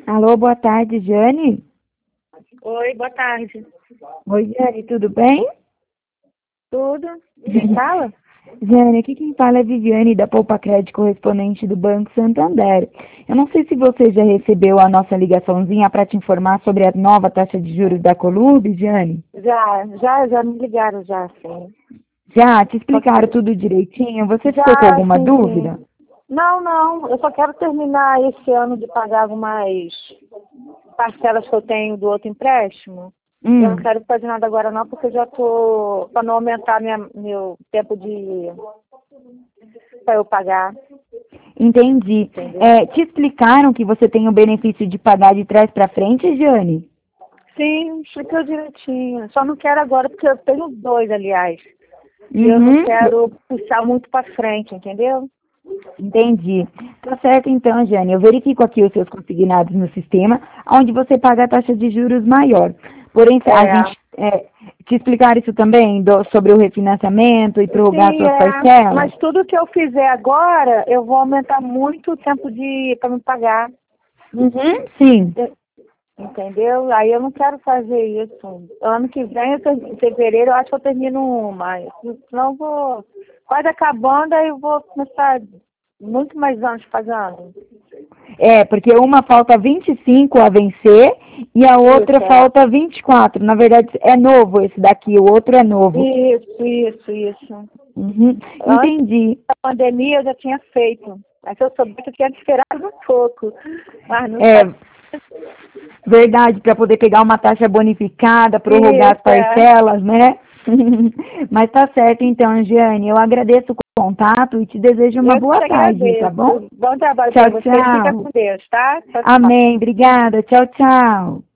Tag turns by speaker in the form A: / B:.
A: Alô, boa tarde, Jane.
B: Oi, boa tarde.
A: Oi, Jane, tudo bem?
B: Tudo? Quem fala?
A: Jane, aqui quem fala é Viviane, da Poupa Crédito, correspondente do Banco Santander. Eu não sei se você já recebeu a nossa ligaçãozinha para te informar sobre a nova taxa de juros da Colub, Jane.
B: Já me ligaram já, sim.
A: Já te explicaram tudo direitinho? Você ficou com
B: Já,
A: alguma
B: sim,
A: dúvida?
B: sim. Não, eu só quero terminar esse ano de pagar algumas parcelas que eu tenho do outro empréstimo. Eu não
A: Hum,
B: quero fazer nada agora não, porque eu já tô, para não aumentar meu tempo para eu pagar,
A: entendi.
B: entendeu?
A: Te explicaram que você tem o benefício de pagar de trás para frente, Jane?
B: Sim, explicou direitinho. Só não quero agora, porque eu tenho dois, aliás. E eu não
A: Uhum.
B: quero puxar muito para frente, entendeu?
A: Entendi. Tá certo então, Jane. Eu verifico aqui os seus consignados no sistema, onde você paga a taxa de juros maior. Porém, a
B: É.
A: gente te explicar isso também sobre o refinanciamento e prorrogar
B: Sim,
A: suas
B: é.
A: parcelas?
B: Mas tudo que eu fizer agora, eu vou aumentar muito o tempo para me pagar.
A: Uhum, sim.
B: Entendeu? Aí eu não quero fazer isso. Ano que vem, em fevereiro, eu acho que eu termino uma. Senão eu vou quase acabando, aí eu vou começar muito mais anos pagando.
A: Porque uma falta 25 a vencer e a outra
B: Isso, é.
A: falta 24. Na verdade, é novo esse daqui, o outro é novo.
B: Isso.
A: Uhum,
B: Antes
A: entendi.
B: da pandemia eu já tinha feito. Mas se eu soubesse, eu tinha esperado um pouco. Mas não
A: É
B: sabe.
A: verdade, para poder pegar uma taxa bonificada, prorrogar as
B: Isso, é.
A: parcelas, né? Mas tá certo então, Giane. Eu agradeço o contato e te desejo uma
B: Eu
A: boa
B: te
A: tarde, tá bom?
B: agradeço. Bom trabalho para
A: Tchau,
B: você. Fica
A: tchau.
B: com Deus, tá? Tchau, tchau.
A: Amém. Obrigada. Tchau, tchau.